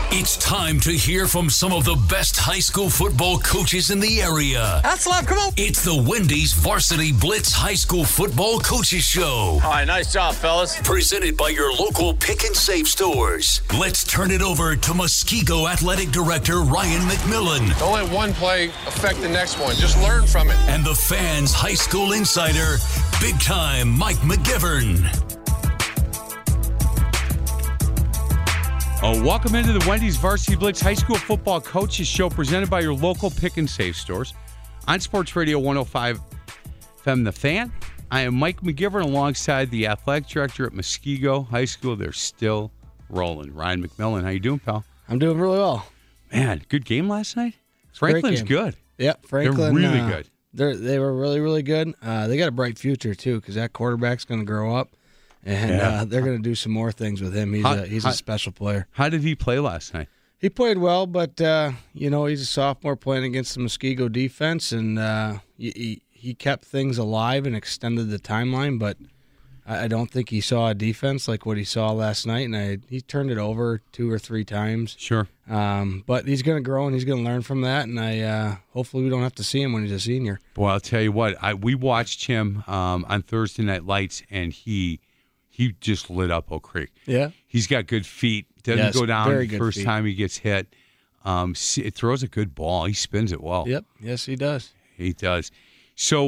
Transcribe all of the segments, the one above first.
It's time to hear from some of the best high school football coaches in the area. That's live, come on. It's the Wendy's Varsity Blitz High School Football Coaches Show. All right, nice job, fellas. Presented by your local Pick and Save stores. Let's turn it over to Muskego Athletic Director Ryan McMillan. Don't let one play affect the next one. Just learn from it. And the Fans High School Insider, Big Time Mike McGivern. Welcome into the Wendy's Varsity Blitz High School Football Coaches Show, presented by your local Pick and Save stores on Sports Radio 105 FM The Fan. I am Mike McGivern alongside the athletic director at Muskego High School. They're still rolling. Ryan McMillan, how you doing, pal? I'm doing really well. Man, good game last night. Franklin's good. Yep, Franklin. They're really good. They were really, really good. They got a bright future, too, because that quarterback's going to grow up. And they're going to do some more things with him. He's a special player. How did he play last night? He played well, but, he's a sophomore playing against the Muskego defense, and he kept things alive and extended the timeline, but I don't think he saw a defense like what he saw last night, and he turned it over 2 or 3 times. Sure. But he's going to grow, and he's going to learn from that, and hopefully we don't have to see him when he's a senior. Boy, I'll tell you what, we watched him on Thursday Night Lights, and he just lit up Oak Creek. Yeah. He's got good feet. Doesn't go down the first feet. time he gets hit. It throws a good ball. He spins it well. Yep. Yes, he does. He does. So,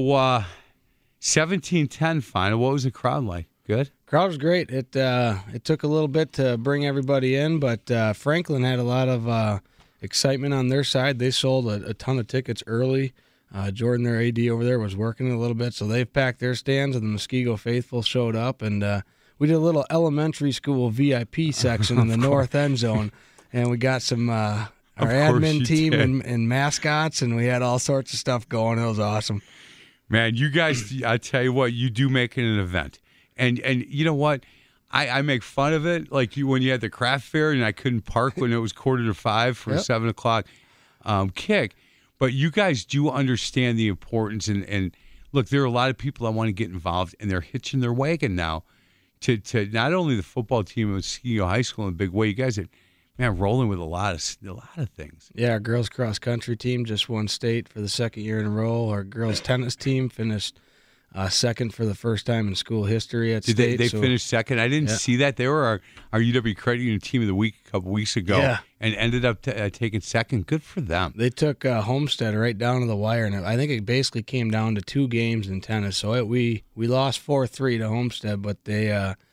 17-10 final. What was the crowd like? Good? Crowd was great. It took a little bit to bring everybody in, but Franklin had a lot of excitement on their side. They sold a ton of tickets early. Jordan, their AD over there, was working a little bit, so they've packed their stands, and the Muskego faithful showed up, and we did a little elementary school VIP section in the north end zone, and we got some our admin team and mascots, and we had all sorts of stuff going. It was awesome. Man, you guys, I tell you what, you do make it an event. And you know what? I make fun of it, like when you had the craft fair and I couldn't park when it was 4:45 for a 7 o'clock kick. But you guys do understand the importance. And look, there are a lot of people that want to get involved, and they're hitching their wagon now to not only the football team at Muskego High School in a big way. You guys are, man, rolling with a lot of things. Yeah, our girls cross country team just won state for the second year in a row. Our girls tennis team finished second for the first time in school history at state. They finished second? I didn't see that. They were our UW Credit Union Team of the Week a couple weeks ago and ended up taking second. Good for them. They took Homestead right down to the wire, and I think it basically came down to 2 games in tennis. So we lost 4-3 to Homestead, but they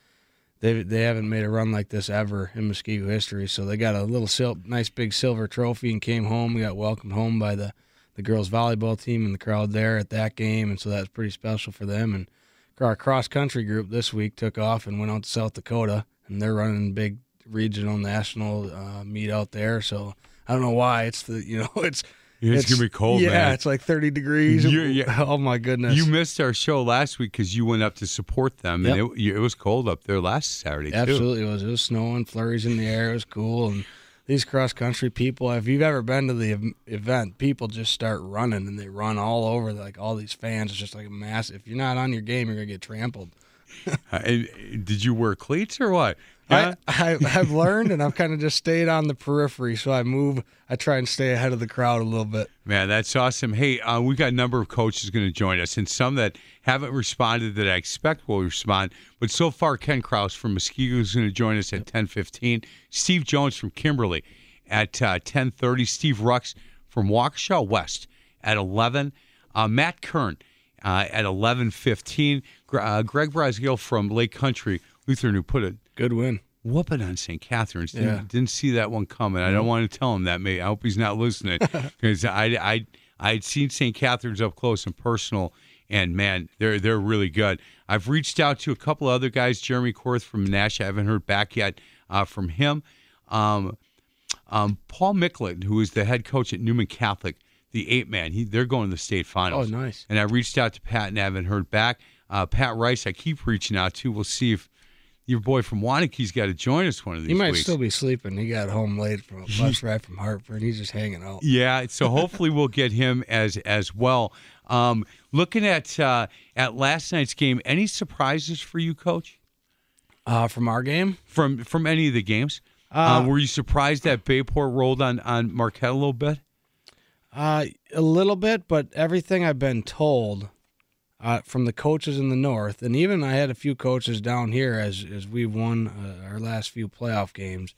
haven't made a run like this ever in Muskego history. So they got a little nice big silver trophy and came home. We got welcomed home by the girls volleyball team and the crowd there at that game, and so that's pretty special for them. And our cross-country group this week took off and went out to South Dakota, and they're running big regional national meet out there. So I don't know why. It's it's going to be cold, man. Yeah, it's like 30 degrees. Oh, my goodness. You missed our show last week because you went up to support them, and it was cold up there last Saturday, too. Absolutely, it was. It was snowing, flurries in the air. It was cool, and these cross-country people, if you've ever been to the event, people just start running, and they run all over, like all these fans. It's just like a mass. If you're not on your game, you're going to get trampled. Did you wear cleats or what? Yeah? I've learned, and I've kind of just stayed on the periphery, so I try and stay ahead of the crowd a little bit. Man, that's awesome. Hey, we got a number of coaches going to join us, and some that haven't responded that I expect will respond. But so far, Ken Kraus from Muskego is going to join us at 10:15. Steve Jones from Kimberly at 10:30. Steve Rux from Waukesha West at 11. Matt Kern at 11:15. Greg Brasgill from Lake Country Lutheran, who put a good win whooping on St. Catherine's. Didn't see that one coming. I don't want to tell him that. I hope he's not listening, because I'd seen St. Catherine's up close and personal, and man, they're really good. I've reached out to a couple other guys. Jeremy Korth from Nash, I haven't heard back yet from him. Paul Micklin, who is the head coach at Newman Catholic, the 8-man, they're going to the state finals. Oh, nice. And I reached out to Pat and haven't heard back. Pat Rice, I keep reaching out to. We'll see if your boy from Waunakee's got to join us one of these weeks. He might still be sleeping. He got home late from a bus ride from Hartford. He's just hanging out. Yeah, so hopefully we'll get him as well. Looking at last night's game, any surprises for you, Coach? From our game? From any of the games? Were you surprised that Bayport rolled on Marquette a little bit? A little bit, but everything I've been told from the coaches in the North, and even I had a few coaches down here as we've won our last few playoff games,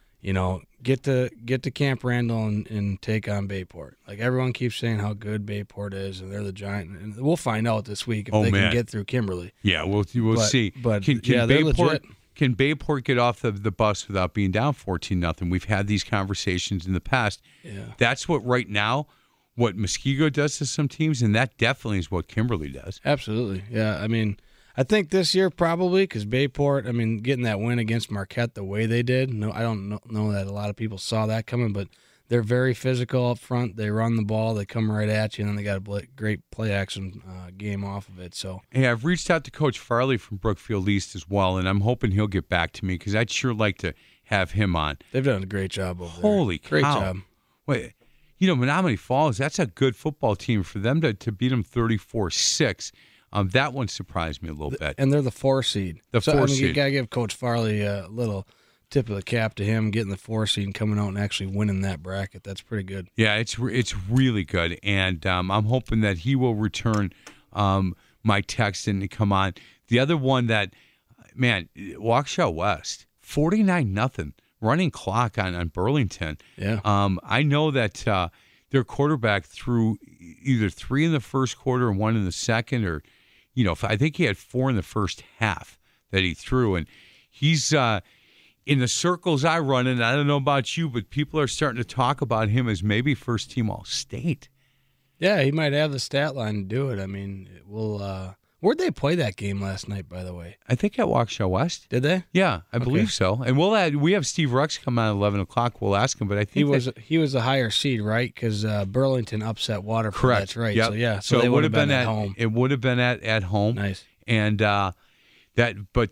get to Camp Randall and take on Bayport. Like, everyone keeps saying how good Bayport is, and they're the giant. And we'll find out this week if they can get through Kimberly. Yeah, we'll see. But can they're Bayport, legit. Can Bayport get off the bus without being down 14-0? We've had these conversations in the past. Yeah. That's what right now, what Muskego does to some teams, and that definitely is what Kimberly does. Absolutely. Yeah, I mean, I think this year probably because Bayport, getting that win against Marquette the way they did, I don't know that a lot of people saw that coming, but they're very physical up front. They run the ball, they come right at you, and then they got a great play action game off of it. So, hey, I've reached out to Coach Farley from Brookfield East as well, and I'm hoping he'll get back to me because I'd sure like to have him on. They've done a great job over there. Holy cow. Great job. Wait, Menominee Falls, that's a good football team. For them to beat them 34-6, that one surprised me a little bit. And they're the 4 seed. Seed. You got to give Coach Farley a little tip of the cap to him getting the 4 seed and coming out and actually winning that bracket. That's pretty good. Yeah, it's really good, and I'm hoping that he will return my text and come on. The other one that, man, Waukesha West, 49-0, running clock on Burlington. Yeah. I know that their quarterback threw either 3 in the first quarter and 1 in the second, or I think he had 4 in the first half that he threw, and he's in the circles I run in. I don't know about you, but people are starting to talk about him as maybe first team All-State. Yeah, he might have the stat line to do it. I mean, where'd they play that game last night, by the way? I think at Waukesha West. Did they? Yeah, I believe so. And we have Steve Rux come on at 11 o'clock. We'll ask him, but I think he was a higher seed, right? Because Burlington upset Waterford. Correct. That's right. Yep. So it would have been at home. It would have been at home. Nice. And but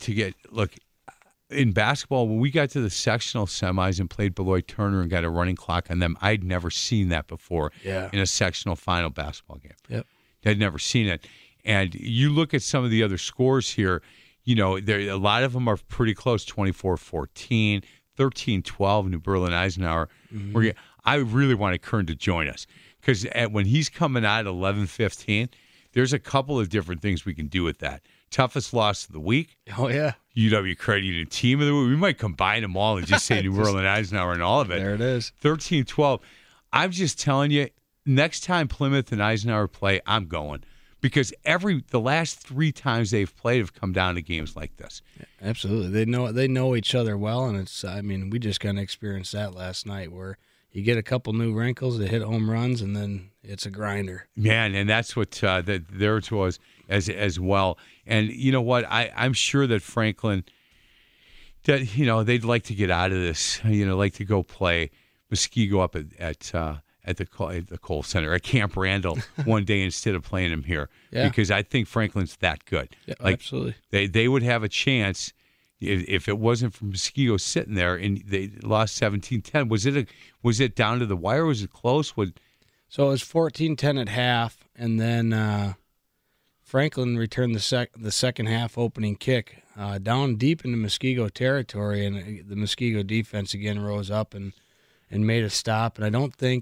in basketball, when we got to the sectional semis and played Beloit Turner and got a running clock on them, I'd never seen that before in a sectional final basketball game. Yep. I'd never seen it. And you look at some of the other scores here, a lot of them are pretty close, 24-14, 13-12, New Berlin Eisenhower. Mm-hmm. I really wanted Kern to join us because when he's coming out at 11-15, there's a couple of different things we can do with that. Toughest loss of the week. Oh, yeah. UW Credit Union team of the week. We might combine them all and just say New Berlin Eisenhower and all of it. There it is. 13-12. I'm just telling you, next time Plymouth and Eisenhower play, I'm going. Because the last 3 times they've played have come down to games like this. Yeah, absolutely. They know each other well, and we just kind of experienced that last night where you get a couple new wrinkles, they hit home runs, and then it's a grinder. Man, and that's what theirs was as well. And you know what? I'm sure that Franklin, that they'd like to get out of this. Like to go play Muskego up at the Kohl Center at Camp Randall one day instead of playing him here. Yeah. Because I think Franklin's that good. Yeah, absolutely. They would have a chance if it wasn't for Muskego sitting there and they lost 17-10. Was it down to the wire? Was it close? So it was 14-10 at half, and then Franklin returned the second half opening kick down deep into Muskego territory, and the Muskego defense again rose up and made a stop. And I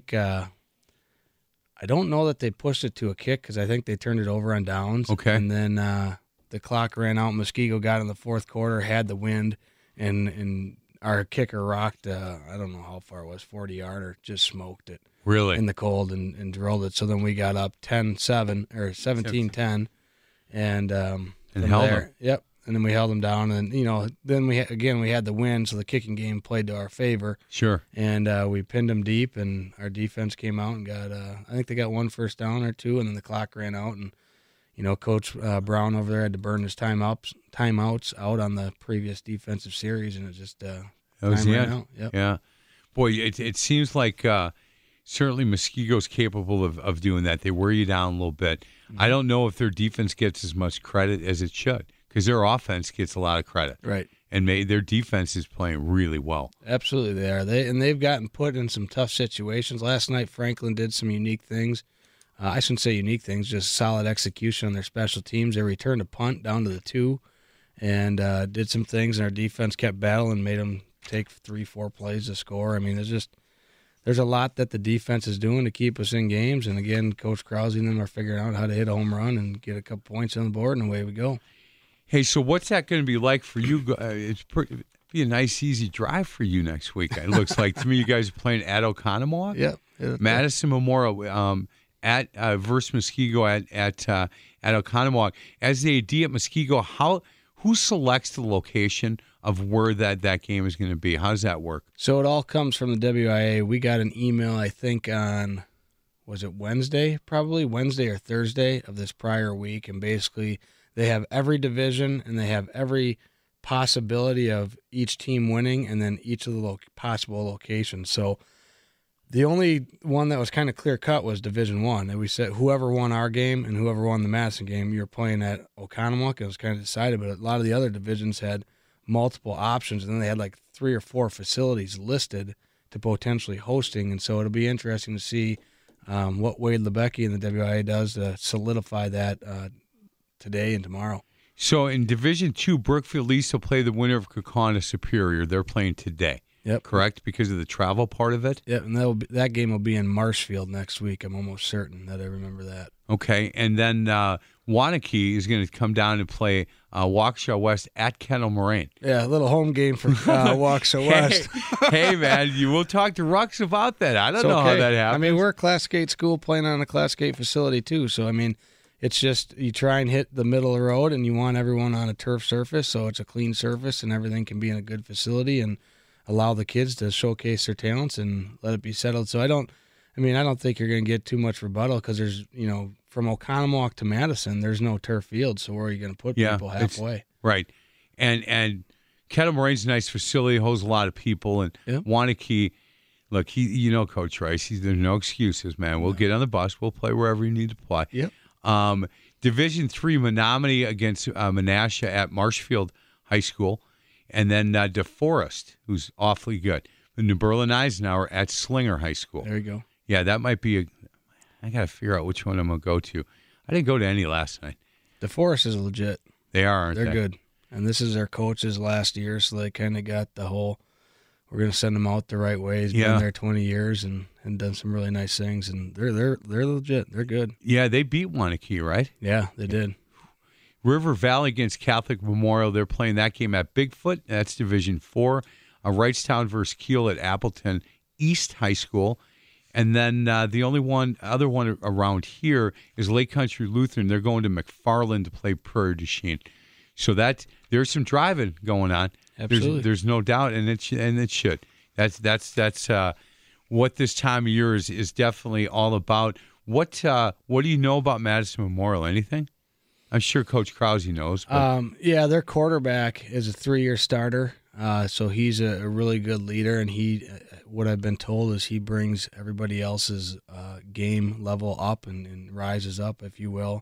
don't know that they pushed it to a kick because I think they turned it over on downs. Okay. And then the clock ran out. Muskego got in the fourth quarter, had the wind, and our kicker rocked, I don't know how far it was, 40-yarder, just smoked it. Really? In the cold and drilled it. So then we got up 10-7 or 17-10. And held them. Yep. And then we held them down, and then we had the win, so the kicking game played to our favor. Sure. And we pinned them deep, and our defense came out and got I think they got 1 first down or 2, and then the clock ran out, and Coach Brown over there had to burn his timeouts out on the previous defensive series, and it just that was the end. Yep. Yeah, boy, it seems like certainly Muskego's capable of doing that. They wear you down a little bit. Mm-hmm. I don't know if their defense gets as much credit as it should, because their offense gets a lot of credit. Right. And their defense is playing really well. Absolutely they are. They've gotten put in some tough situations. Last night, Franklin did some unique things. I shouldn't say unique things, just solid execution on their special teams. They returned a punt down to the 2 and did some things, and our defense kept battling and made them take 3-4 plays to score. I mean, there's a lot that the defense is doing to keep us in games. And again, Coach Krause and them are figuring out how to hit a home run and get a couple points on the board, and away we go. Hey, so what's that going to be like for you? It's be a nice, easy drive for you next week. It looks like to me you guys are playing at Oconomowoc. Yeah. Madison Memorial at versus Muskego at Oconomowoc. As the AD at Muskego, who selects the location of where that game is going to be? How does that work? So it all comes from the WIA. We got an email, I think, on, was it Wednesday? Probably Wednesday or Thursday of this prior week, and basically they have every division and they have every possibility of each team winning and then each of the possible locations. So the only one that was kind of clear-cut was Division I. And we said whoever won our game and whoever won the Madison game, you're playing at Oconomowoc. It was kind of decided, but a lot of the other divisions had multiple options, and then they had like 3 or 4 facilities listed to potentially hosting. And so it'll be interesting to see what Wade Lebecki and the WIA does to solidify that today and tomorrow. So in Division II, Brookfield East will play the winner of Kaukauna Superior. They're playing today. Yep. Correct? Because of the travel part of it? Yep, and that game will be in Marshfield next week. I'm almost certain that I remember that. Okay, and then Waunakee is going to come down and play Waukesha West at Kettle Moraine. Yeah, a little home game for Waukesha West. Hey, man, you will talk to Rux about that. I don't know how that happens. I mean, we're a Class 8 school playing on a Class 8 facility, too. So, I mean, it's just you try and hit the middle of the road, and you want everyone on a turf surface, so it's a clean surface, and everything can be in a good facility and allow the kids to showcase their talents and let it be settled. So I don't think you're going to get too much rebuttal because there's, from Oconomowoc to Madison, there's no turf field. So where are you going to put people halfway? Right. And Kettle Moraine's a nice facility, holds a lot of people. And Waunakee, look, Coach Rice, there's no excuses, man. We'll get on the bus. We'll play wherever you need to play. Yep. Division III, Menominee against Menasha at Marshfield High School. And then DeForest, who's awfully good. The New Berlin Eisenhower at Slinger High School. There you go. Yeah, that might be I got to figure out which one I'm going to go to. I didn't go to any last night. DeForest is legit. They are, aren't they? They're good. And this is their coach's last year, so they kind of got the whole, we're going to send them out the right way. He's been there 20 years and done some really nice things, and they're legit. They're good. Yeah, they beat Waunakee, right? Yeah, they did. River Valley against Catholic Memorial. They're playing that game at Bigfoot. That's Division IV. Wrightstown versus Kiel at Appleton East High School. And then the other one around here is Lake Country Lutheran. They're going to McFarland to play Prairie du Chien. So there's some driving going on. Absolutely. There's no doubt, and it should. That's what this time of year is definitely all about. What do you know about Madison Memorial? Anything? I'm sure Coach Krause knows. Yeah, their quarterback is a 3-year starter, so he's a really good leader, and what I've been told is he brings everybody else's game level up and rises up, if you will.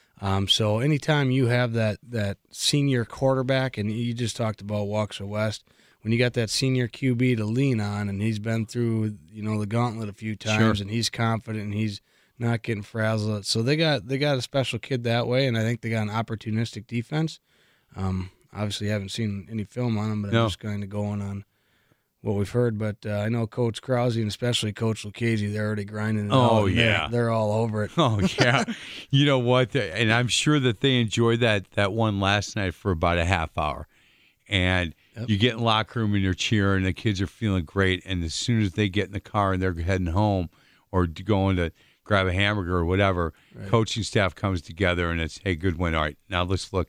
So anytime you have that senior quarterback, and you just talked about Waukesha West, when you got that senior QB to lean on, and he's been through the gauntlet a few times, and he's confident, and he's not getting frazzled. So they got a special kid that way, and I think they got an opportunistic defense. Obviously, I haven't seen any film on them, but I'm just kind of going on what we've heard. But I know Coach Krause and especially Coach Lucchese, they're already grinding it out. Oh, yeah. They're all over it. Oh, yeah. You know what? And I'm sure that they enjoyed that one last night for about a half hour. And you get in the locker room and you're cheering, and the kids are feeling great. And as soon as they get in the car and they're heading home or going to grab a hamburger or whatever, coaching staff comes together and it's, hey, good win. All right, now let's look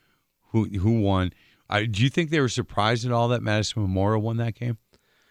who won. Do you think they were surprised at all that Madison Memorial won that game?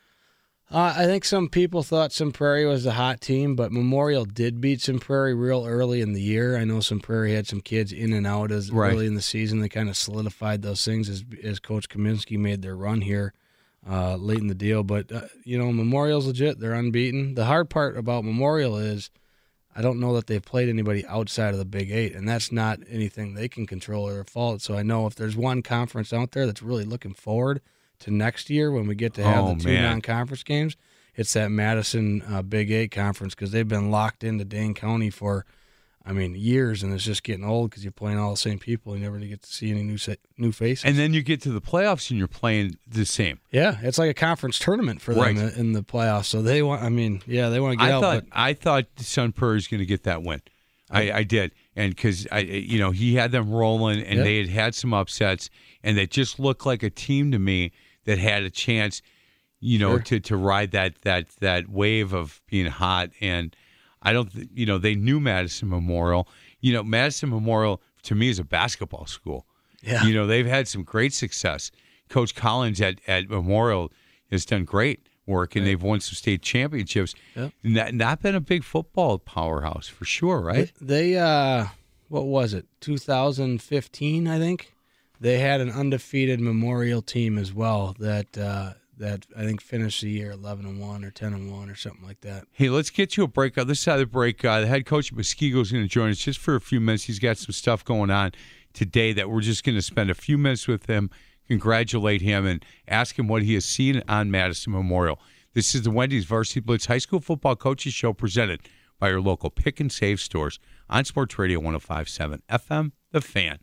I think some people thought Sun Prairie was a hot team, but Memorial did beat Sun Prairie real early in the year. I know Sun Prairie had some kids in and out early in the season. They kind of solidified those things as Coach Kaminsky made their run here late in the deal. But, Memorial's legit. They're unbeaten. The hard part about Memorial is I don't know that they've played anybody outside of the Big 8, and that's not anything they can control or their fault. So I know if there's one conference out there that's really looking forward to next year when we get to have the two non-conference games, it's that Madison Big 8 conference, because they've been locked into Dane County for, I mean, years, and it's just getting old because you're playing all the same people. You never get to see any new faces. And then you get to the playoffs and you're playing the same. Yeah, it's like a conference tournament for them in the playoffs. So they want. I mean, yeah, they want to get out. I thought Sun Prairie was going to get that win. I did, and because he had them rolling, and they had some upsets, and they just looked like a team to me that had a chance, to ride that wave of being hot. And I don't, they knew Madison Memorial. Madison Memorial to me is a basketball school. Yeah, they've had some great success. Coach Collins at Memorial has done great work, and they've won some state championships. Yep. Not been a big football powerhouse for sure, right? They what was it, 2015, I think? They had an undefeated Memorial team as well that I think finished the year 11-1 or 10-1 or something like that. Hey, let's get to a break. On this side of the break, the head coach of Muskego is going to join us just for a few minutes. He's got some stuff going on today that we're just going to spend a few minutes with him, congratulate him, and ask him what he has seen on Madison Memorial. This is the Wendy's Varsity Blitz High School Football Coaches Show presented by your local Pick and Save stores on Sports Radio 105.7 FM, The Fan.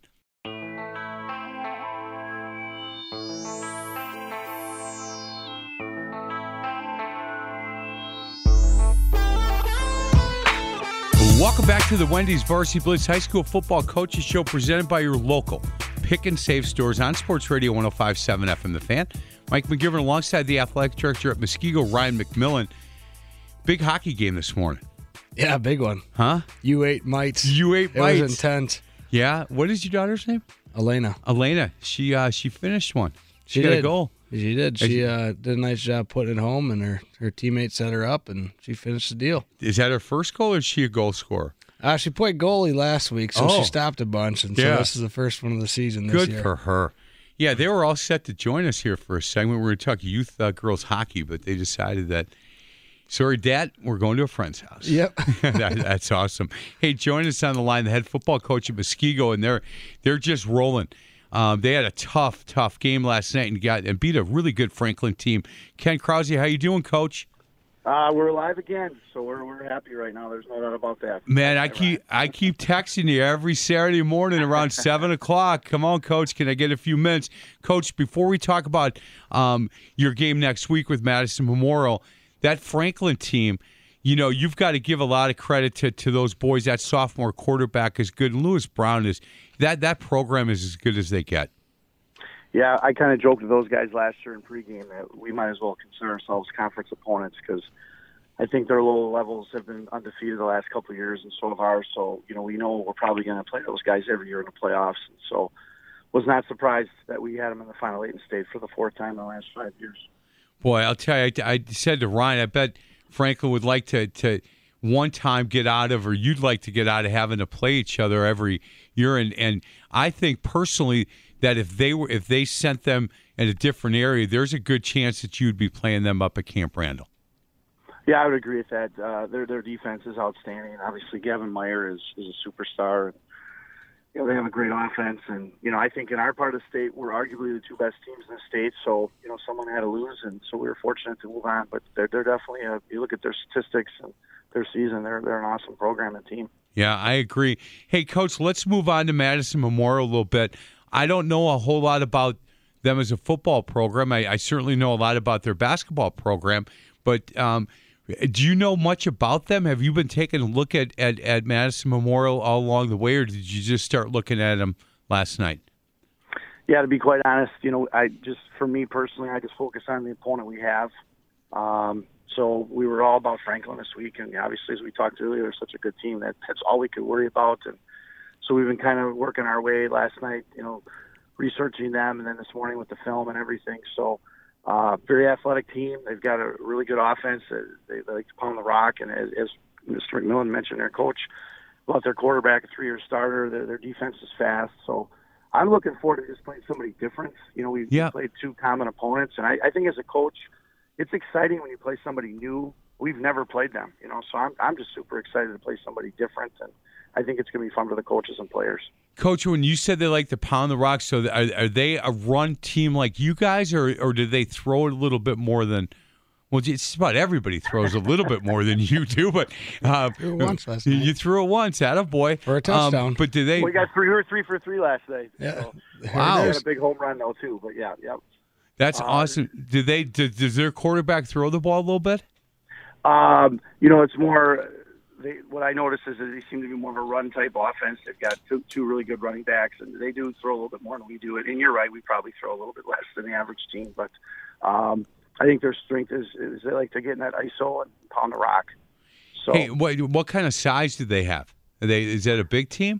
Welcome back to the Wendy's Varsity Blitz High School Football Coaches Show presented by your local Pick and Save stores on Sports Radio 105.7 FM, The Fan. Mike McGivern alongside the athletic director at Muskego, Ryan McMillan. Big hockey game this morning. Yeah, big one. Huh? U8 Mites. U8 Mites. It was intense. Yeah. What is your daughter's name? Elena. She finished one. She got a goal. She did. She did a nice job putting it home, and her teammates set her up, and she finished the deal. Is that her first goal, or is she a goal scorer? She played goalie last week, so she stopped a bunch, and so this is the first one of the season this year. Good for her. Yeah, they were all set to join us here for a segment. We were going to talk youth girls hockey, but they decided that, sorry, Dad, we're going to a friend's house. Yep. That's awesome. Hey, join us on the line, the head football coach at Muskego, and they're just rolling. They had a tough game last night and beat a really good Franklin team. Ken Krause, how you doing, Coach? We're alive again, so we're happy right now. There's no doubt about that. Man, I keep texting you every Saturday morning around 7 o'clock. Come on, Coach, can I get a few minutes? Coach, before we talk about your game next week with Madison Memorial, that Franklin team, you've got to give a lot of credit to those boys. That sophomore quarterback is good, and Lewis Brown is that program is as good as they get. Yeah, I kind of joked with those guys last year in pregame that we might as well consider ourselves conference opponents because I think their lower levels have been undefeated the last couple of years, and so have ours. So, we know we're probably going to play those guys every year in the playoffs. And so was not surprised that we had them in the Final Eight and State for the fourth time in the last 5 years. Boy, I'll tell you, I said to Ryan, I bet Franklin would like to one time get out of, or you'd like to get out of having to play each other every year. And I think personally that if they sent them in a different area, there's a good chance that you'd be playing them up at Camp Randall. Yeah, I would agree with that. Their defense is outstanding. Obviously, Gavin Meyer is a superstar. They have a great offense, and I think in our part of the state, we're arguably the two best teams in the state. So someone had to lose, and so we were fortunate to move on. But they're definitely you look at their statistics and their season, they're an awesome program and team. Yeah, I agree. Hey, Coach, let's move on to Madison Memorial a little bit. I don't know a whole lot about them as a football program. I certainly know a lot about their basketball program, but do you know much about them? Have you been taking a look at Madison Memorial all along the way, or did you just start looking at them last night? Yeah, to be quite honest, for me personally, I just focus on the opponent we have. So we were all about Franklin this week, and obviously, as we talked earlier, they're such a good team that that's all we could worry about. And so we've been kind of working our way last night, researching them, and then this morning with the film and everything. So very athletic team. They've got a really good offense. They like to pound the rock, and as Mr. McMillan mentioned, their coach about their quarterback, a 3-year starter. Their defense is fast. So I'm looking forward to just playing somebody different. We played two common opponents, and I think as a coach, it's exciting when you play somebody new. We've never played them, so I'm just super excited to play somebody different, and I think it's going to be fun for the coaches and players. Coach, when you said they like to pound the rock, so are they a run team like you guys, or do they throw it a little bit more than Well, just about everybody throws a little bit more than you do, but Threw it once last night. you threw it once, attaboy. For a touchdown. But did they? We got we were 3 for 3 last night. Yeah. So. Wow. We had a big home run though too. But yeah. That's awesome. Does their quarterback throw the ball a little bit? It's more. What I notice is that they seem to be more of a run type offense. They've got two really good running backs, and they do throw a little bit more than we do. And you're right, we probably throw a little bit less than the average team. But I think their strength is they like to get in that ISO and pound the rock. So, hey, what kind of size do they have? Is that a big team?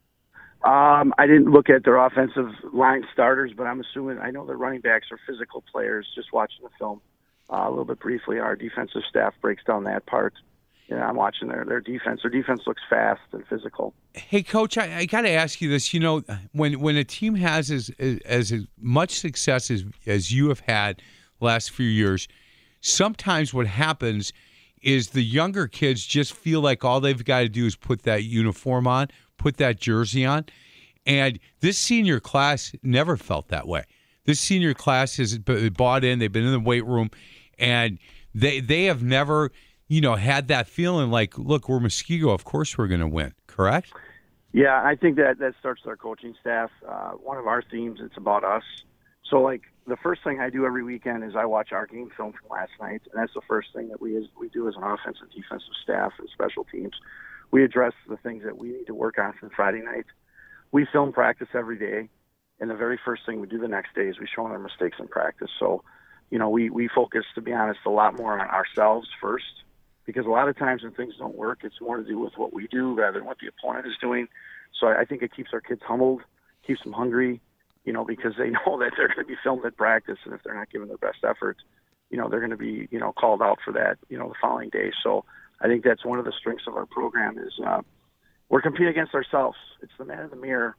I didn't look at their offensive line starters, but I'm assuming I know their running backs are physical players. Just watching the film a little bit briefly, our defensive staff breaks down that part. I'm watching their defense. Their defense looks fast and physical. Hey, Coach, I got to ask you this. When a team has as much success as you have had last few years, sometimes what happens is the younger kids just feel like all they've got to do is put that uniform on, put that jersey on. And this senior class never felt that way. This senior class has bought in. They've been in the weight room, and they have never – had that feeling like, look, we're Muskego. Of course we're going to win, correct? Yeah, I think that starts with our coaching staff. One of our themes, it's about us. So, the first thing I do every weekend is I watch our game film from last night, and that's the first thing that we do as an offensive, defensive staff and special teams. We address the things that we need to work on from Friday night. We film practice every day, and the very first thing we do the next day is we show them our mistakes in practice. So, we focus, to be honest, a lot more on ourselves first. Because a lot of times when things don't work, it's more to do with what we do rather than what the opponent is doing. So I think it keeps our kids humbled, keeps them hungry, because they know that they're going to be filmed at practice, and if they're not giving their best effort, they're going to be, called out for that, the following day. So I think that's one of the strengths of our program is we're competing against ourselves. It's the man in the mirror,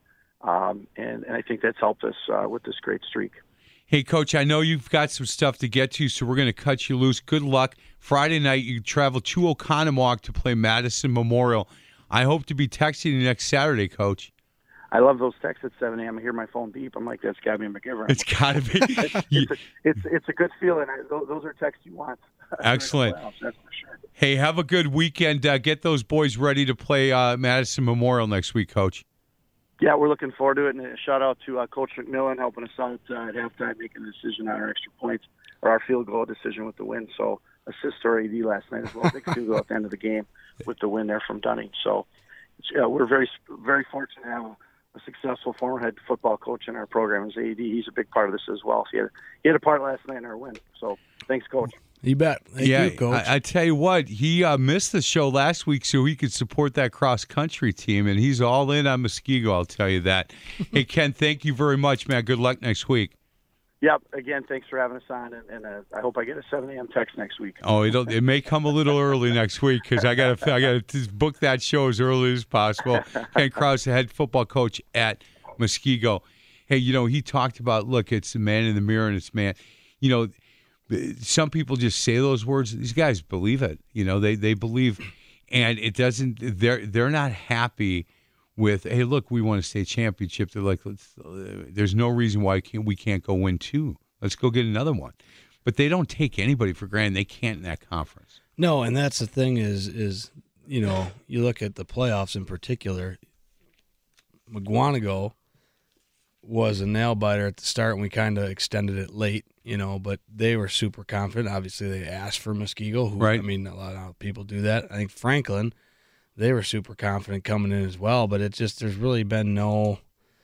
and I think that's helped us with this great streak. Hey, Coach, I know you've got some stuff to get to, so we're going to cut you loose. Good luck. Friday night, you travel to Oconomowoc to play Madison Memorial. I hope to be texting you next Saturday, Coach. I love those texts at 7 a.m. I hear my phone beep. I'm like, that's Gabby McGivern. It's got to be. It's a good feeling. Those are texts you want. Excellent. That's for sure. Hey, have a good weekend. Get those boys ready to play Madison Memorial next week, Coach. Yeah, we're looking forward to it. And a shout-out to Coach McMillan helping us out at halftime, making a decision on our extra points or our field goal decision with the win. So assist to our AD last night as well. Big field goal at the end of the game with the win there from Dunning. So we're very, very fortunate to have a successful former head football coach in our program as AD. He's a big part of this as well. So he had a part last night in our win. So thanks, Coach. You bet. Thank you, Coach. I tell you what, he missed the show last week so he could support that cross-country team, and he's all in on Muskego, I'll tell you that. Hey, Ken, thank you very much, man. Good luck next week. Yep. Again, thanks for having us on, and I hope I get a 7 a.m. text next week. Oh, it may come a little early next week because I got to book that show as early as possible. Ken Krause, the head football coach at Muskego. Hey, he talked about, look, it's the man in the mirror, and it's man, some people just say those words. These guys believe it. They believe, and it doesn't. They're not happy with. Hey, look, we won a state championship. They're like, there's no reason why we can't go win two. Let's go get another one. But they don't take anybody for granted. They can't in that conference. No, and that's the thing is you look at the playoffs in particular. Mukwonago was a nail biter at the start, and we kind of extended it late. But they were super confident. Obviously, they asked for Muskego. Right. I mean, a lot of people do that. I think Franklin, they were super confident coming in as well. But it's just there's really been no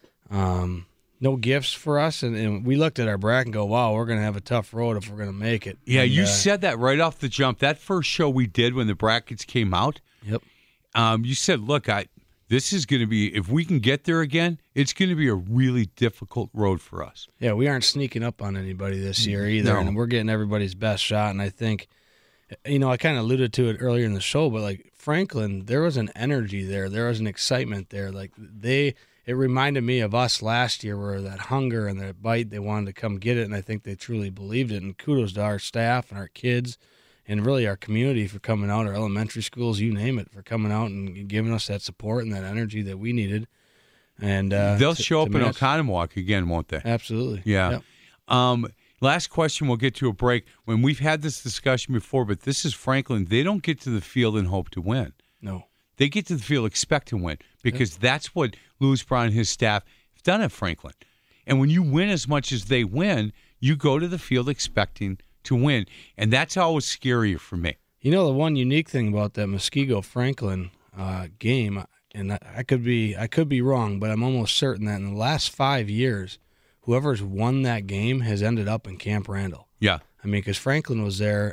gifts for us. And we looked at our bracket and go, wow, we're going to have a tough road if we're going to make it. Yeah, and, you said that right off the jump. That first show we did when the brackets came out, Yep. You said, look, this is going to be, if we can get there again, it's going to be a really difficult road for us. Yeah, we aren't sneaking up on anybody this year either, and we're getting everybody's best shot. And I think, I kind of alluded to it earlier in the show, but like Franklin, there was an energy there. There was an excitement there. Like it reminded me of us last year where that hunger and that bite, they wanted to come get it, and I think they truly believed it. And kudos to our staff and our kids and really our community for coming out, our elementary schools, you name it, for coming out and giving us that support and that energy that we needed. And they'll show up in Oconomowoc again, won't they? Absolutely. Yeah. Yep. Last question, we'll get to a break. When we've had this discussion before, but this is Franklin. They don't get to the field and hope to win. No. They get to the field, expect to win, because that's what Louis Brown and his staff have done at Franklin. And when you win as much as they win, you go to the field expecting to win. And that's always scarier for me. You know, the one unique thing about that Muskego-Franklin game, and I could be wrong, but I'm almost certain that in the last 5 years, whoever's won that game has ended up in Camp Randall. Yeah. I mean, because Franklin was there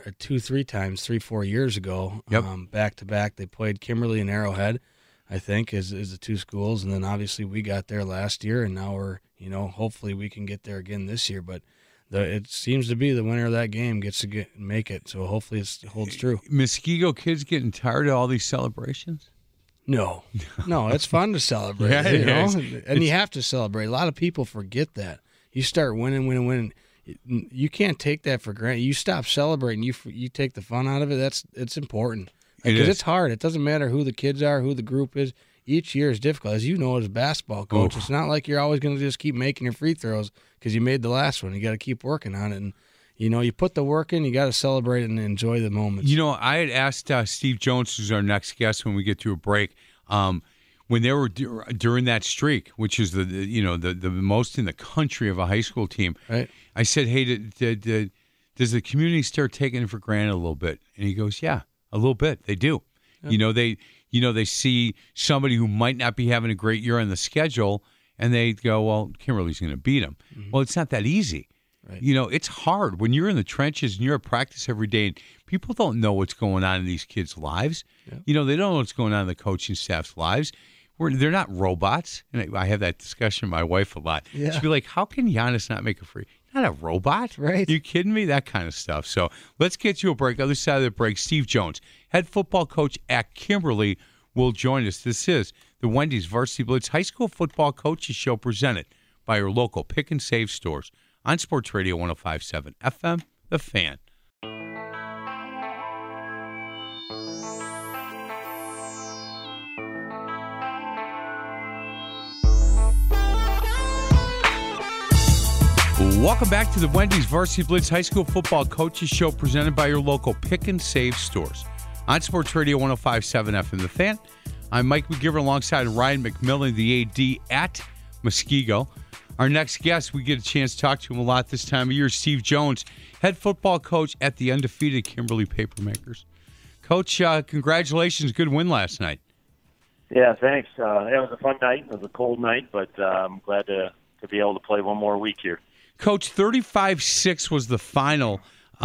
3-4 years ago, back to back. They played Kimberly and Arrowhead, I think, is the two schools, and then obviously we got there last year, and now we're, hopefully we can get there again this year. But it seems to be the winner of that game gets to make it, so hopefully it holds true. Muskego kids getting tired of all these celebrations? No, it's fun to celebrate. And you have to celebrate. A lot of people forget that. You start winning. You can't take that for granted. You stop celebrating. You take the fun out of it. It's important because it's hard. It doesn't matter who the kids are, who the group is. Each year is difficult, as you know, as a basketball coach. It's not like you're always going to just keep making your free throws because you made the last one. You got to keep working on it, and you put the work in. You got to celebrate it and enjoy the moments. I had asked Steve Jones, who's our next guest, when we get to a break. When they were during that streak, which is the most in the country of a high school team, right? I said, "Hey, does the community start taking it for granted a little bit?" And he goes, "Yeah, a little bit. They do. Yeah. They see somebody who might not be having a great year on the schedule, and they go, well, Kimberly's going to beat them. Mm-hmm. Well, it's not that easy. Right. It's hard when you're in the trenches and you're at practice every day. And people don't know what's going on in these kids' lives. Yeah. They don't know what's going on in the coaching staff's lives. They're not robots. And I have that discussion with my wife a lot. Yeah. She'd be like, how can Giannis not make a free? Not a robot. Right. You kidding me? That kind of stuff. So let's get you a break. Other side of the break, Steve Jones, head football coach at Kimberly, will join us. This is the Wendy's Varsity Blitz High School Football Coaches Show, presented by your local Pick and Save stores on Sports Radio 105.7 FM, The Fan. Welcome back to the Wendy's Varsity Blitz High School Football Coaches Show, presented by your local Pick and Save stores on Sports Radio 105.7 FM, The Fan. I'm Mike McGivern alongside Ryan McMillan, the AD at Muskego. Our next guest, we get a chance to talk to him a lot this time of year, Steve Jones, head football coach at the undefeated Kimberly Papermakers. Coach, congratulations. Good win last night. Yeah, thanks. It was a fun night. It was a cold night, but I'm glad to be able to play one more week here. Coach, 35-6 was the final.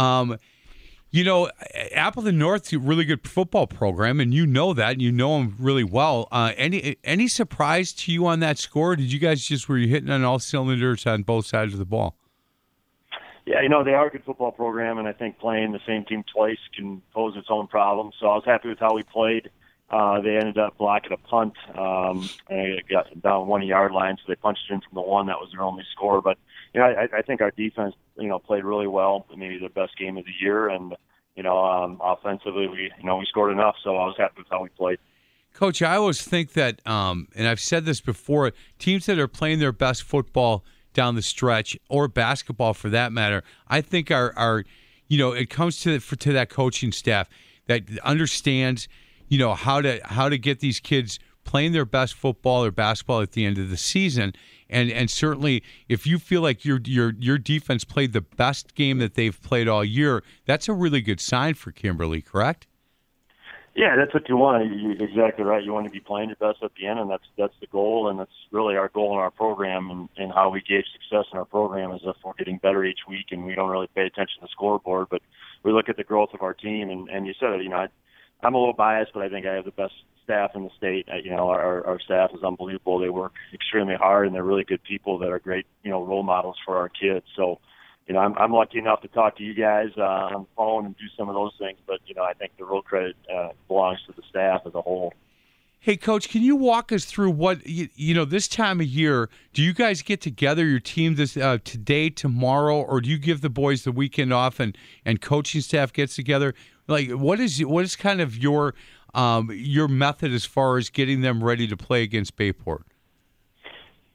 Appleton North's a really good football program, and you know that, and you know them really well. Any surprise to you on that score? Did you guys were you hitting on all cylinders on both sides of the ball? Yeah, they are a good football program, and I think playing the same team twice can pose its own problems. So I was happy with how we played. They ended up blocking a punt, and it got down 1 yard line, so they punched in from the one. That was their only score. But I think our defense, played really well. Maybe their best game of the year, and offensively, we scored enough. So I was happy with how we played. Coach, I always think that, and I've said this before, teams that are playing their best football down the stretch, or basketball for that matter, I think are it comes to that coaching staff that understands how to get these kids playing their best football or basketball at the end of the season, and certainly if you feel like your defense played the best game that they've played all year, that's a really good sign for Kimberly, correct? Yeah, that's what you want. You're exactly right. You want to be playing your best at the end, and that's the goal, and that's really our goal in our program, and how we gauge success in our program is if we're getting better each week, and we don't really pay attention to the scoreboard, but we look at the growth of our team, and you said it, I'm a little biased, but I think I have the best staff in the state. Our staff is unbelievable. They work extremely hard, and they're really good people that are great, role models for our kids. So, I'm lucky enough to talk to you guys on the phone and do some of those things, but, I think the real credit belongs to the staff as a whole. Hey, Coach, can you walk us through what, this time of year, do you guys get together, your team, this today, tomorrow, or do you give the boys the weekend off and coaching staff gets together? Like, what is kind of your method as far as getting them ready to play against Bayport?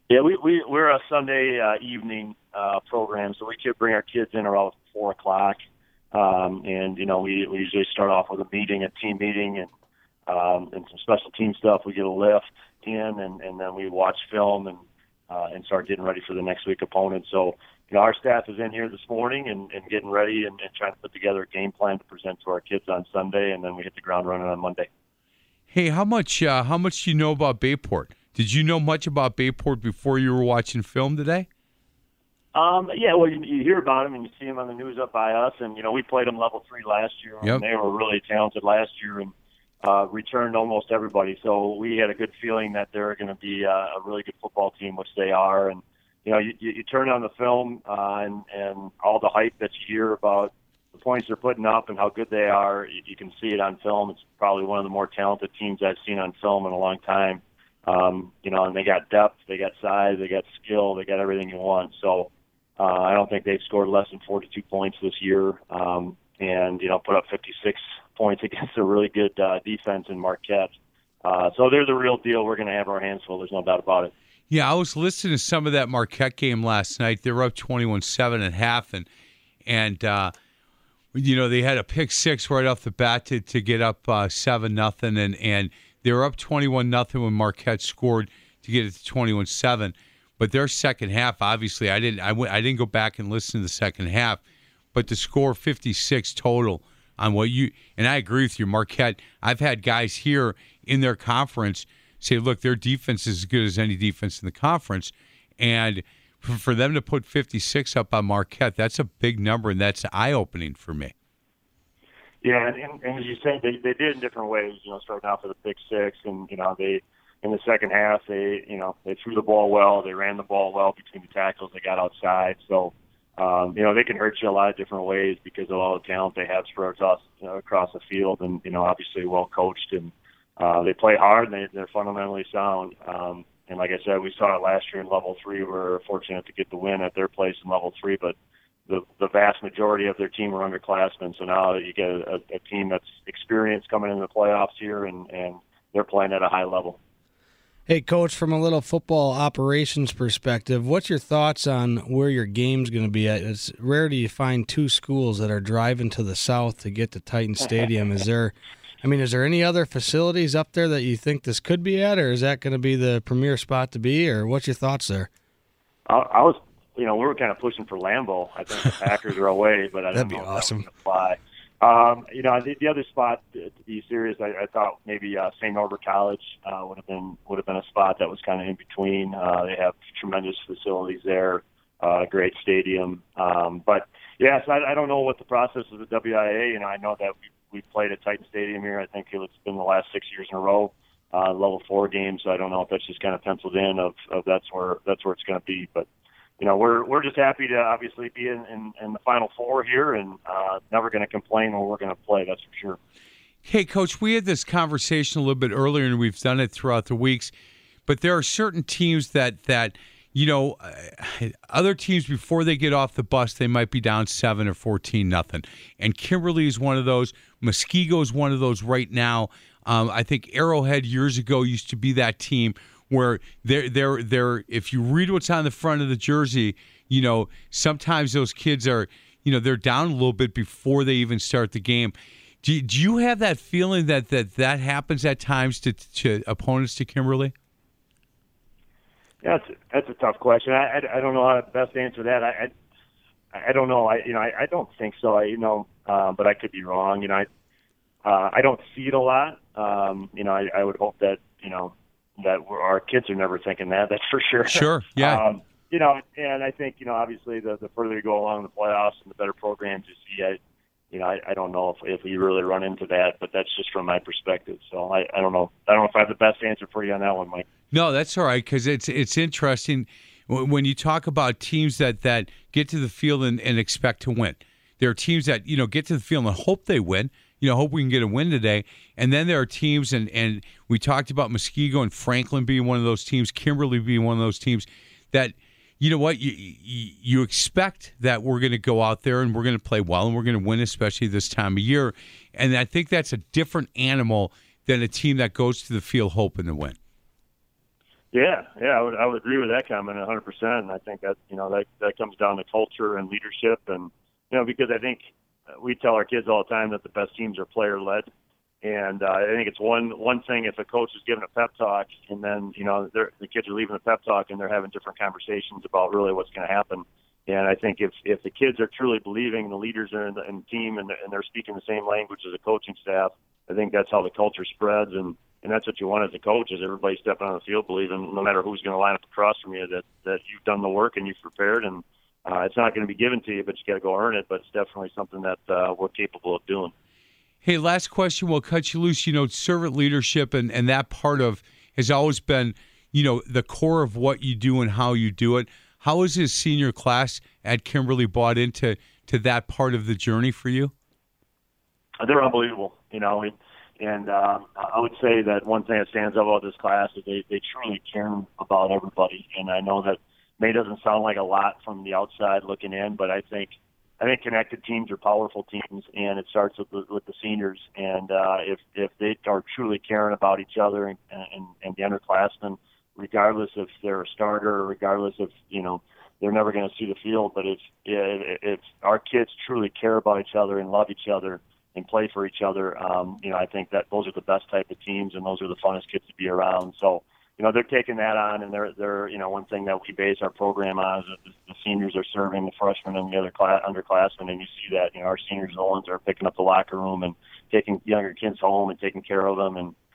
Yeah, we're a Sunday evening program, so we could bring our kids in around 4 o'clock. And we usually start off with a team meeting, and some special team stuff. We get a lift in, and then we watch film and start getting ready for the next week opponent. So, our staff is in here this morning and getting ready and trying to put together a game plan to present to our kids on Sunday, and then we hit the ground running on Monday. Hey, how much do you know about Bayport? Did you know much about Bayport before you were watching film today? Yeah, well, you hear about them and you see them on the news up by us, and we played them level 3 last year, and they were really talented last year and returned almost everybody. So we had a good feeling that they're going to be a really good football team, which they are. And you turn on the film and all the hype that you hear about the points they're putting up and how good they are. You can see it on film. It's probably one of the more talented teams I've seen on film in a long time. And they got depth, they got size, they got skill, they got everything you want. So I don't think they've scored less than 42 points this year, and put up 56 points against a really good defense in Marquette. So they're the real deal. We're going to have our hands full. There's no doubt about it. Yeah, I was listening to some of that Marquette game last night. They were up 21-7 at half, and they had a pick six right off the bat to get up 7-0, and they were up 21-0 when Marquette scored to get it to 21-7. But their second half, obviously, I didn't go back and listen to the second half, but to score 56 total on what and I agree with you, Marquette. I've had guys here in their conference say, look, their defense is as good as any defense in the conference, and for them to put 56 up on Marquette, that's a big number, and that's eye-opening for me. Yeah, and as you said, they did in different ways. Starting off with a pick six, and they in the second half they threw the ball well, they ran the ball well between the tackles, they got outside. So they can hurt you a lot of different ways because of all the talent they have spread across the field, and obviously well coached, and they play hard, and they're fundamentally sound. And like I said, we saw it last year in level 3. We were fortunate to get the win at their place in level 3, but the vast majority of their team are underclassmen. So now you get a team that's experienced coming into the playoffs here, and they're playing at a high level. Hey, Coach, from a little football operations perspective, what's your thoughts on where your game's going to be at? It's rare you find two schools that are driving to the south to get to Titan Stadium. Is there any other facilities up there that you think this could be at, or is that going to be the premier spot to be, or what's your thoughts there? I was, we were kind of pushing for Lambeau. I think the Packers are away, but I don't know if awesome. That would apply. The other spot, to be serious, I thought maybe St. Norbert College would have been a spot that was kind of in between. They have tremendous facilities there, great stadium. But yes, I don't know what the process is with WIA. I know that we've played at Titan Stadium here. I think it's been the last 6 years in a row, level 4 games. So I don't know if that's just kind of penciled in of that's where it's going to be, but. We're just happy to obviously be in the Final Four here, and never going to complain when we're going to play. That's for sure. Hey, Coach, we had this conversation a little bit earlier, and we've done it throughout the weeks. But there are certain teams that other teams before they get off the bus, they might be down 7 or 14-0. And Kimberly is one of those. Muskego is one of those right now. I think Arrowhead years ago used to be that team where they're if you read what's on the front of the jersey, sometimes those kids are, they're down a little bit before they even start the game. Do you have that feeling that happens at times to opponents to Kimberly? Yeah, that's a tough question. I don't know how to best answer that. I don't know. I don't think so. But I could be wrong. I don't see it a lot. I would hope that that our kids are never thinking that. That's for sure. Sure. Yeah. And I think obviously the further you go along in the playoffs and the better programs you see, I don't know if we really run into that, but that's just from my perspective. So I don't know. I don't know if I have the best answer for you on that one, Mike. No, that's all right, because it's interesting when you talk about teams that get to the field and expect to win. There are teams that get to the field and hope they win. Hope we can get a win today. And then there are teams, and we talked about Muskego and Franklin being one of those teams, Kimberly being one of those teams that, you expect that we're going to go out there and we're going to play well and we're going to win, especially this time of year. And I think that's a different animal than a team that goes to the field hoping to win. Yeah, I would agree with that comment 100%. And I think that that comes down to culture and leadership, and because I think we tell our kids all the time that the best teams are player led, and I think it's one thing if a coach is giving a pep talk and then the kids are leaving the pep talk and they're having different conversations about really what's going to happen. And I think if the kids are truly believing, the leaders are in the team and they're speaking the same language as the coaching staff, I think that's how the culture spreads. And that's what you want as a coach, is everybody stepping on the field believing, no matter who's going to line up across from you, that you've done the work and you've prepared. And it's not going to be given to you, but you got to go earn it. But it's definitely something that we're capable of doing. Hey, last question. We'll cut you loose. Servant leadership and that part of has always been, the core of what you do and how you do it. How has his senior class at Kimberly bought into that part of the journey for you? They're unbelievable, and I would say that one thing that stands out about this class is they truly care about everybody. And I know that may doesn't sound like a lot from the outside looking in, but I think connected teams are powerful teams, and it starts with the seniors. And if they are truly caring about each other and the underclassmen, regardless if they're a starter or regardless if they're never going to see the field, but if our kids truly care about each other and love each other and play for each other, I think that those are the best type of teams, and those are the funnest kids to be around. So they're taking that on, and they're one thing that we base our program on is that the seniors are serving the freshmen and the other underclassmen, and you see that our seniors are the ones that are picking up the locker room and taking younger kids home and taking care of them,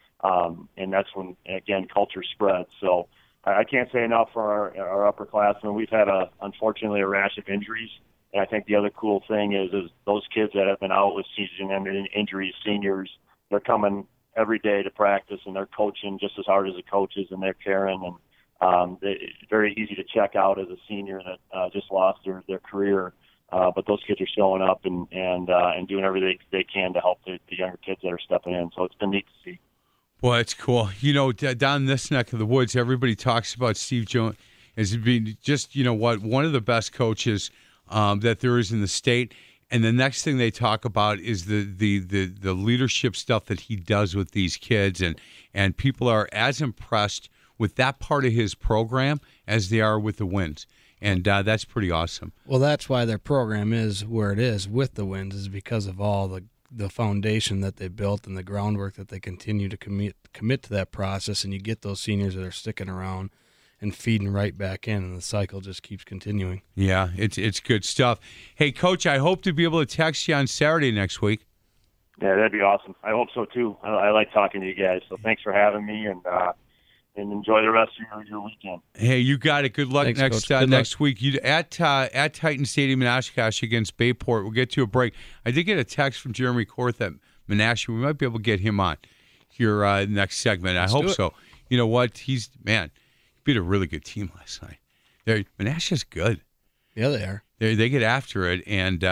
and that's when again culture spreads. So I can't say enough for our upperclassmen. We've had unfortunately a rash of injuries, and I think the other cool thing is those kids that have been out with season-ending injuries, seniors, they're coming every day to practice, and they're coaching just as hard as the coaches, and they're caring. And it's very easy to check out as a senior that just lost their career, but those kids are showing up and doing everything they can to help the younger kids that are stepping in. So it's been neat to see. Well, it's cool. Down this neck of the woods, everybody talks about Steve Jones as being just, one of the best coaches that there is in the state. And the next thing they talk about is the leadership stuff that he does with these kids, and people are as impressed with that part of his program as they are with the Winds, and that's pretty awesome. Well, that's why their program is where it is with the Winds, is because of all the foundation that they built and the groundwork that they continue to commit to that process, and you get those seniors that are sticking around and feeding right back in, and the cycle just keeps continuing. Yeah, it's good stuff. Hey, Coach, I hope to be able to text you on Saturday next week. Yeah, that'd be awesome. I hope so, too. I like talking to you guys, so thanks for having me, and enjoy the rest of your weekend. Hey, you got it. Good luck next week. You at Titan Stadium in Oshkosh against Bayport. We'll get to a break. I did get a text from Jeremy Korth at Menasha. We might be able to get him on here next segment. I hope so. You know what? He's beat a really good team last night. Menasha's good. Yeah, they are. They get after it, and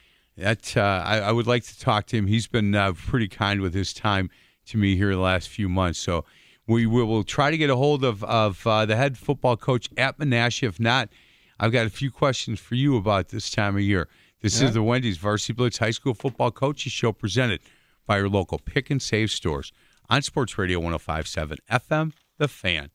I would like to talk to him. He's been pretty kind with his time to me here the last few months. So we will try to get a hold of the head football coach at Menasha. If not, I've got a few questions for you about this time of year. This is the Wendy's Varsity Blitz High School Football Coaches Show, presented by your local Pick and Save stores on Sports Radio 105.7 FM, The Fan.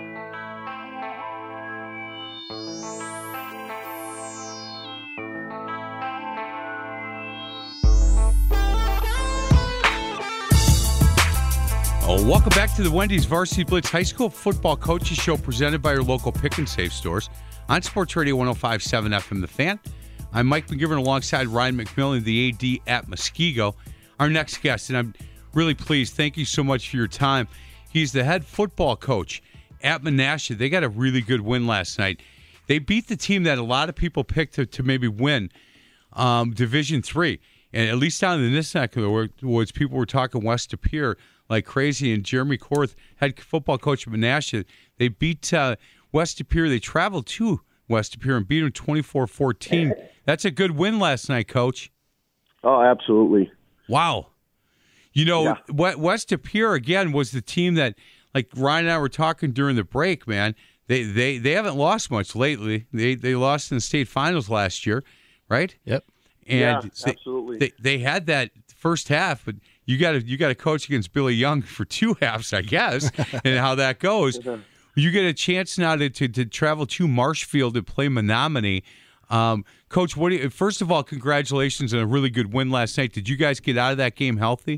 Welcome back to the Wendy's Varsity Blitz High School Football Coaches Show, presented by your local Pick and Save stores on Sports Radio 105.7 FM, The Fan. I'm Mike McGivern alongside Ryan McMillan, the AD at Muskego. Our next guest, and I'm really pleased. Thank you so much for your time. He's the head football coach at Menasha. They got a really good win last night. They beat the team that a lot of people picked to maybe win Division III. And at least down in this neck of the woods, people were talking West De Pere like crazy. And Jeremy Korth, head football coach at Menasha, they beat West De Pere. They traveled to West De Pere and beat them 24-14. That's a good win last night, Coach. Oh, absolutely. Wow. West De Pere, again, was the team that, like Ryan and I were talking during the break, man, they haven't lost much lately. They lost in the state finals last year, right? Yep. And absolutely. They had that first half, but you got to coach against Billy Young for two halves, I guess, and how that goes. You get a chance now to travel to Marshfield to play Menominee. Coach, first of all, congratulations on a really good win last night. Did you guys get out of that game healthy?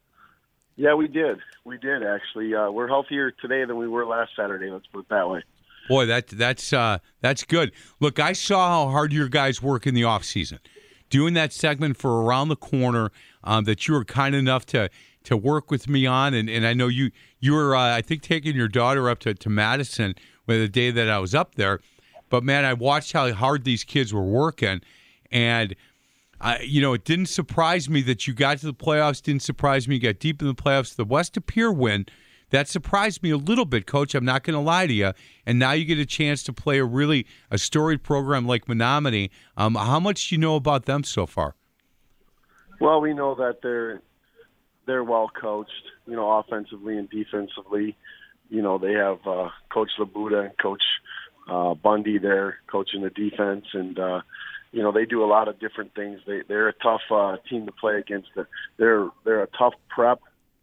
Yeah, we did. We did, actually. We're healthier today than we were last Saturday, let's put it that way. Boy, that's good. Look, I saw how hard your guys work in the offseason. Doing that segment for Around the Corner that you were kind enough to work with me on, and I know you were, I think, taking your daughter up to Madison the day that I was up there. But, man, I watched how hard these kids were working, and it didn't surprise me that you got to the playoffs. Didn't surprise me you got deep in the playoffs. The West De Pere win, that surprised me a little bit, Coach. I'm not going to lie to you. And now you get a chance to play a storied program like Menominee. How much do you know about them so far? Well, we know that they're well coached, offensively and defensively. They have Coach Labuda and Coach Bundy there coaching the defense, and they do a lot of different things. They're a tough team to play against. They're a tough prep,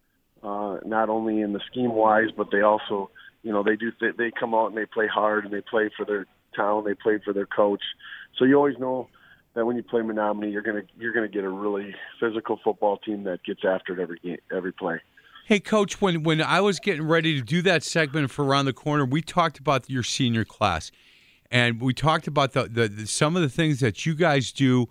not only in the scheme wise, but they also, they come out and they play hard and they play for their town, they play for their coach. So you always know that when you play Menominee, you're gonna get a really physical football team that gets after it every play. Hey, Coach, when I was getting ready to do that segment for Around the Corner, we talked about your senior class, and we talked about the some of the things that you guys do,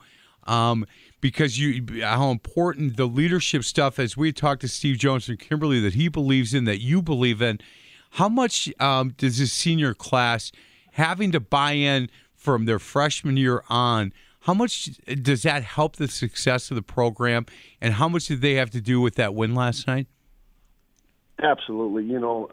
because how important the leadership stuff, as we talked to Steve Jones from Kimberly, that he believes in, that you believe in. How much does this senior class, having to buy in from their freshman year on, how much does that help the success of the program, and how much did they have to do with that win last night? Absolutely.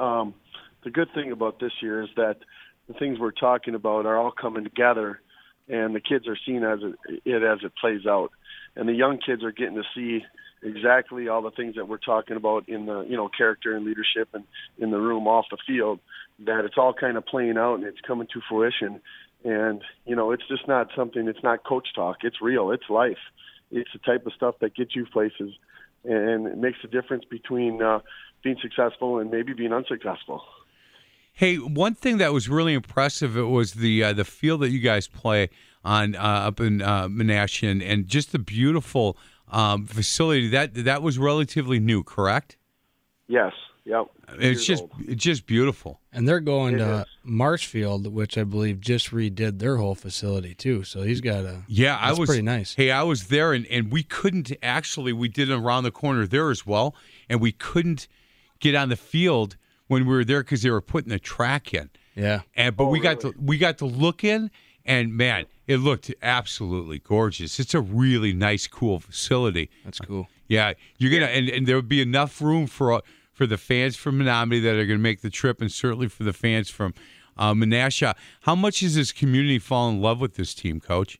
The good thing about this year is that the things we're talking about are all coming together, and the kids are seeing as it plays out. And the young kids are getting to see exactly all the things that we're talking about in the, character and leadership and in the room off the field, that it's all kind of playing out and it's coming to fruition. And, it's just not something, it's not coach talk. It's real. It's life. It's the type of stuff that gets you places, and it makes a difference between being successful and maybe being unsuccessful. Hey, one thing that was really impressive, it was the field that you guys play on up in Menasha, and just the beautiful facility. That was relatively new, correct? Yes. Yep. It's just beautiful. And they're going to Marshfield, which I believe just redid their whole facility too. So he's got that's pretty nice. Hey, I was there, and we couldn't actually. We did it Around the Corner there as well, and we couldn't get on the field when we were there because they were putting the track in. Yeah. But we got to look in, and man, it looked absolutely gorgeous. It's a really nice, cool facility. That's cool. Yeah, you're gonna and there would be enough room for the fans from Menominee that are going to make the trip, and certainly for the fans from Menasha. How much has this community fallen in love with this team, Coach?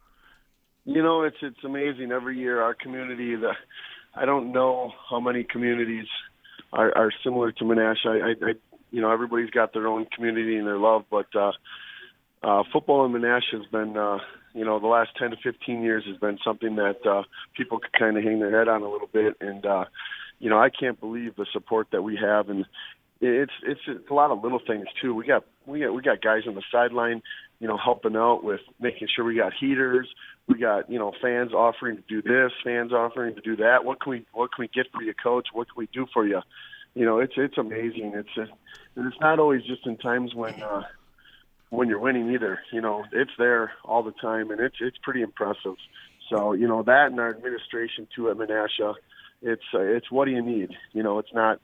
It's amazing. Every year, our community. I don't know how many communities are similar to Menasha. Everybody's got their own community and their love, but football in Menasha has been, the last 10 to 15 years has been something that people could kind of hang their head on a little bit, and I can't believe the support that we have, and it's a lot of little things too. We got guys on the sideline, helping out with making sure we got heaters. We got fans offering to do this, fans offering to do that. What can we get for you, Coach? What can we do for you? It's amazing. It's not always just in times when you're winning either. It's there all the time, and it's pretty impressive. So that and our administration too at Menasha. It's what do you need? It's not,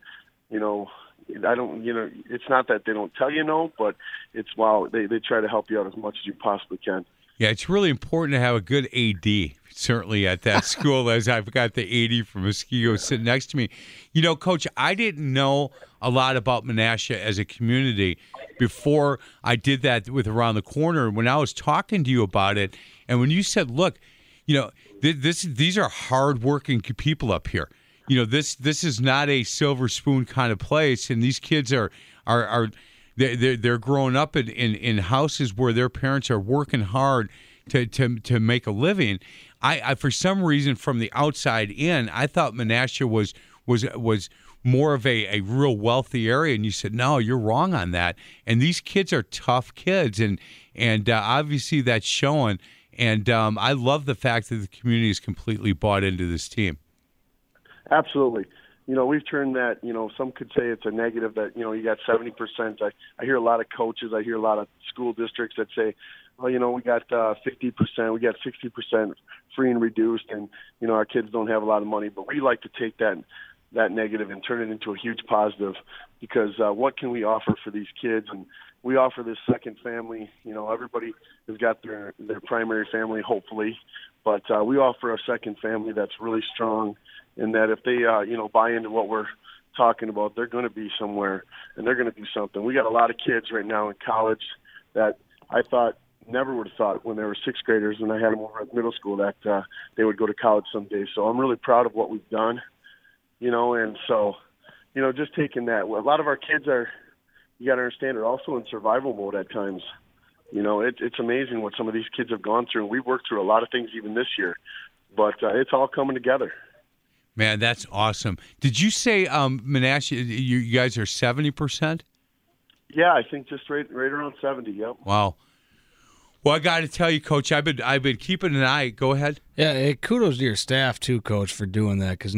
it's not that they don't tell you no, but it's they try to help you out as much as you possibly can. Yeah, it's really important to have a good AD, certainly at that school, as I've got the AD from Muskego sitting next to me. Coach, I didn't know a lot about Menasha as a community before I did that with Around the Corner. When I was talking to you about it, and when you said, look, these are hardworking people up here. This is not a silver spoon kind of place, and these kids they're growing up in houses where their parents are working hard to make a living. I for some reason from the outside in, I thought Menasha was was more of a real wealthy area, and you said, no, you're wrong on that. And these kids are tough kids, and obviously that's showing. And I love the fact that the community is completely bought into this team. Absolutely. We've turned that, some could say it's a negative that, you got 70%. I hear a lot of coaches, I hear a lot of school districts that say, well, we got 50%, we got 60% free and reduced, and, our kids don't have a lot of money. But we like to take that negative and turn it into a huge positive, because what can we offer for these kids? And we offer this second family. Everybody has got their primary family, hopefully, but we offer a second family that's really strong, and that if they buy into what we're talking about, they're going to be somewhere and they're going to do something. We got a lot of kids right now in college that I thought never would have thought when they were sixth graders, and I had them over at middle school, that they would go to college someday. So I'm really proud of what we've done. And so, just taking that. A lot of our kids are, you got to understand, are also in survival mode at times. It's amazing what some of these kids have gone through. And we've worked through a lot of things even this year, but it's all coming together. Man, that's awesome. Did you say, Menasha, you guys are 70%? Yeah, I think just right around 70. Yep. Wow. Well, I got to tell you, Coach, I've been keeping an eye. Go ahead. Yeah, kudos to your staff too, Coach, for doing that. Because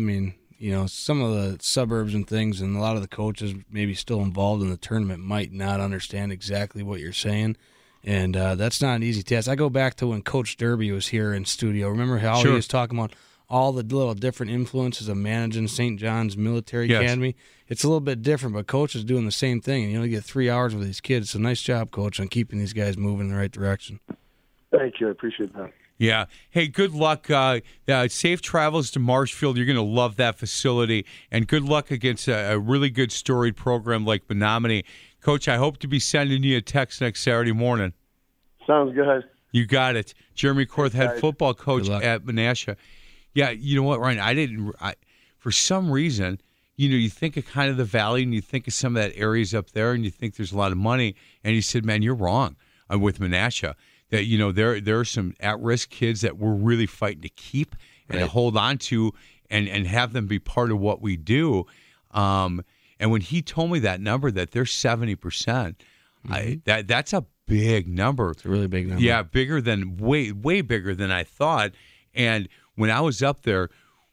some of the suburbs and things, and a lot of the coaches maybe still involved in the tournament might not understand exactly what you're saying, and that's not an easy task. I go back to when Coach Derby was here in studio. Remember how he was talking about all the little different influences of managing St. John's Military Academy? It's a little bit different, but Coach is doing the same thing, and you only get 3 hours with these kids. So nice job, Coach, on keeping these guys moving in the right direction. Thank you. I appreciate that. Yeah. Hey, good luck. Safe travels to Marshfield. You're going to love that facility. And good luck against a really good storied program like Menominee. Coach, I hope to be sending you a text next Saturday morning. Sounds good. You got it. Jeremy Korth, head football coach at Menasha. Yeah, you know what, Ryan? For some reason, you think of kind of the valley, and you think of some of that areas up there, and you think there's a lot of money. And he said, man, you're wrong with Menasha. That, there are some at-risk kids that we're really fighting to keep and to hold on to and have them be part of what we do. And when he told me that number, that they're 70%, that's a big number. It's a really big number. Yeah, way bigger than I thought. And when I was up there,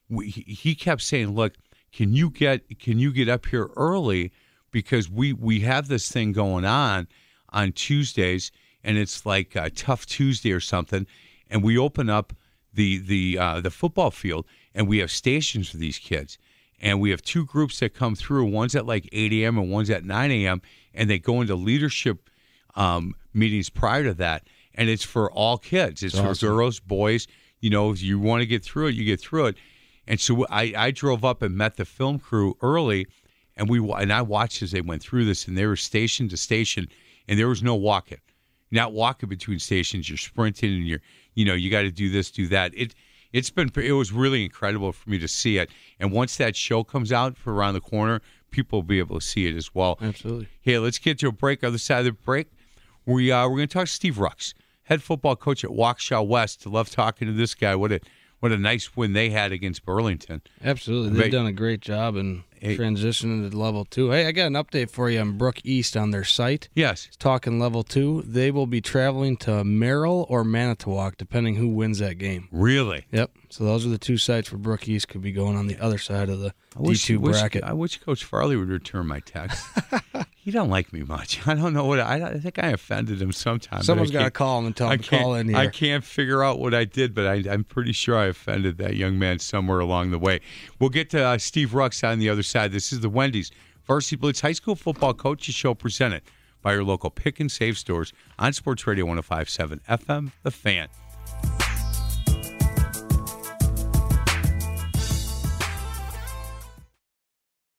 he kept saying, look, can you get up here early, because we have this thing going on Tuesdays, and it's like a Tough Tuesday or something, and we open up the football field, and we have stations for these kids, and we have two groups that come through. One's at like 8 a.m. and one's at 9 a.m., and they go into leadership meetings prior to that, and it's for all kids. It's for girls, boys. If you want to get through it, you get through it. And so I drove up and met the film crew early, and I watched as they went through this, and they were station to station, and there was no walking. You're not walking between stations. You're sprinting, and you got to do this, do that. It was really incredible for me to see it. And once that show comes out for around the corner, people will be able to see it as well. Absolutely. Hey, let's get to a break. Other side of the break, we're going to talk to Steve Rux, head football coach at Waukesha West. I love talking to this guy. What a nice win they had against Burlington. Absolutely. They've done a great job in transitioning to level 2. Hey, I got an update for you on Brook East on their site. Yes. It's talking level 2. They will be traveling to Merrill or Manitowoc, depending who wins that game. Really? Yep. So those are the two sites where Brook East could be going on the other side of the D2 bracket. I wish Coach Farley would return my text. He don't like me much. I don't know what I think I offended him sometime. Someone's got to call him and tell him to call in here. I can't figure out what I did, but I'm pretty sure I offended that young man somewhere along the way. We'll get to Steve Rux on the other side. This is the Wendy's Varsity Blitz High School Football Coaches Show, presented by your local Pick and Save stores on Sports Radio 105.7 FM, The Fan.